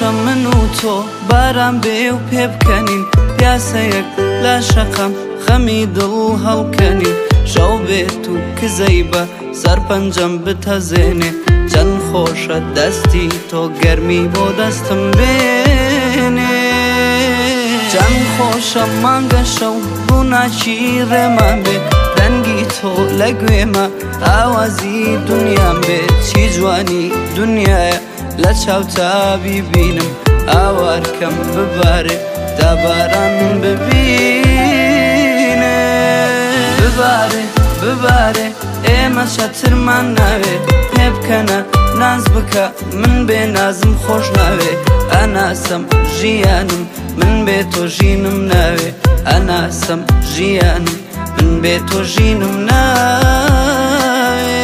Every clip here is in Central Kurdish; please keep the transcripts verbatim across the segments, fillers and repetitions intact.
خۆشە من و تۆ باران بێ و پێ بکەنین پیاسەیەک لە شەقەم خەمی دڵ هەڵکەنین شەو بێت و کزەی بە سەر پەنجەم بتەزێنێ چەند خۆشە دەستی تۆ گەرمی بۆ دەستم بێنێ چەند خۆشە مانگە شەو ڕووناکی ڕێمان بێ دەنگی تۆ لە گوێمە ئاوازی دونیام بێ چی جوانی دنیایە لە چاوتابی بینم ئاوارکەم ببارێ تا باران ببینێ ببارێ ببارێ ئێمە چەترمان ناوێ پێ بکەنە ناز بکە من بێ نازم خۆش ناوێ ئەناسەم ژیانم من بێ تۆ ژینم ناوێ ئەناسەم ژیانم من بێ تۆ ژینم ناوێ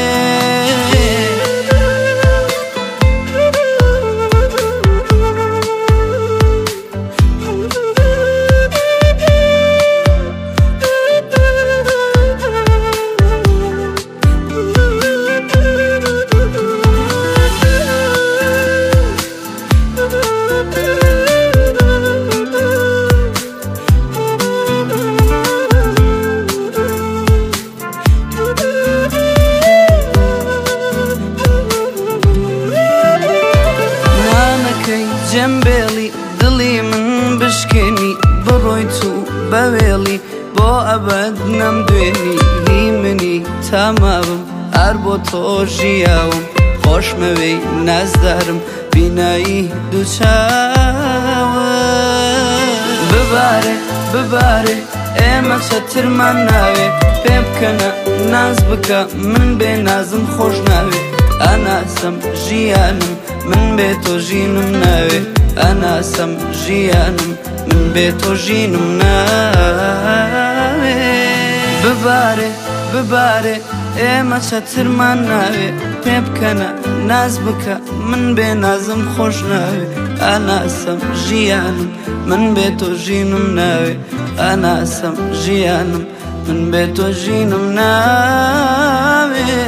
جەمبێڵی دڵی من بشکێنی بڕۆیت و بەوێڵی بۆ ئەبەد نەمدوێنی هی منی تاماوم ئەر بۆ تۆ ژیاوم خۆشمەوەی نازدارم بینایی دووچاوە ببارێ ببارێ ئێمە چەترمان ناوێ پێ بکەنە ناز بکە من بێ نازم خۆش ناوێ ئەناسەم ژیانم من بێ تۆ ژینم ناوێ ئەناسەم ژیانم من بێ تۆ ژینم ناوێ ببارێ ببارێ ئێمە چەترمان ناوێ پێ بکەنە ناز بکە من بێ نازم خۆش ناوێ ئەناسەم ژیانم من بێ تۆ ژینم ناوێ ئەناسەم ژیانم من بێ تۆ ژینم ناوێ